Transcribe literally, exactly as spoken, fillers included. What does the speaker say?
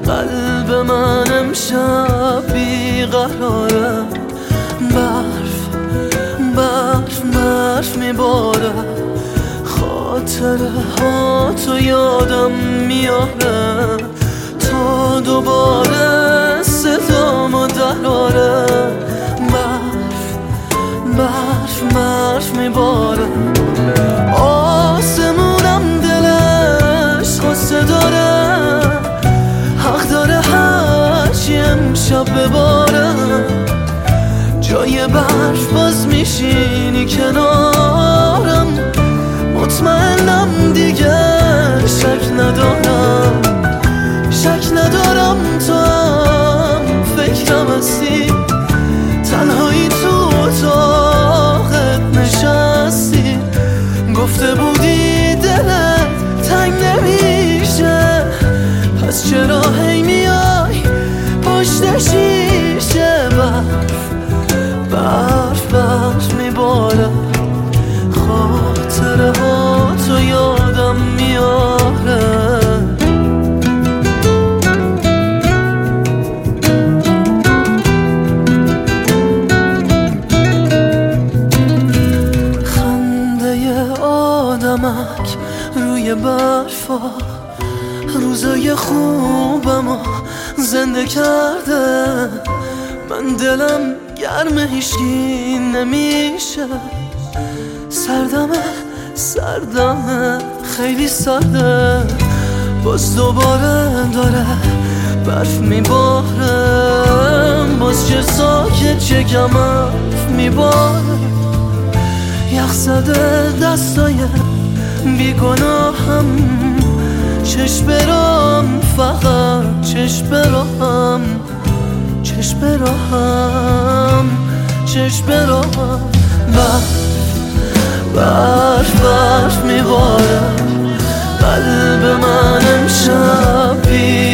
قلب من امشب بیقراره، برف برف برف میباره، خاطره ها تو یادم میاره تا دوباره صدامو دراره. برف برف برف میباره، آسمونم دلش غصه داره، حق داره هرچی امشب بباره. جای برف باز میشینی کنارم، مطمئنم دیگه شک ندارم، شک ندارم تو هم فکرم هستی، تنهایی تو اتاقت نشستی. گفته بودی دلت تنگ نمیشه، پس چرا هی میای پشت شیشه؟ برف برف برف میباره، خاطره ها تو یادم میاره. خنده آدمک روی برفا روزای خوبمو زنده کرده. من دلم گرم هیچکی نمیشه، سردمه سردمه خیلی سرده. باز دوباره داره برف میباره، باز چه ساکت چه کمرف میباره. یخ زده دستای بیگناهم، چشم برام فقط چشم برام، چشم برام چشم برام. برف برف برف میباره، قلب من امشب